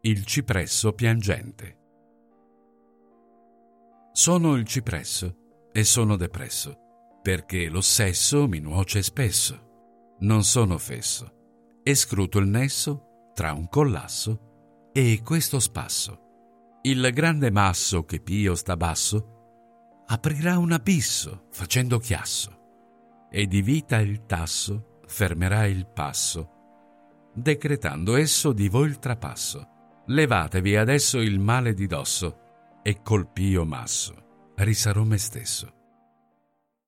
Il cipresso piangente. Sono il cipresso e sono depresso, perché lo sesso mi nuoce spesso. Non sono fesso, e scruto il nesso tra un collasso e questo spasso. Il grande masso che pio sta basso aprirà un abisso facendo chiasso, e di vita il tasso fermerà il passo, decretando esso di voi il trapasso. Levatevi adesso il male di dosso, e col pio masso risarò me stesso.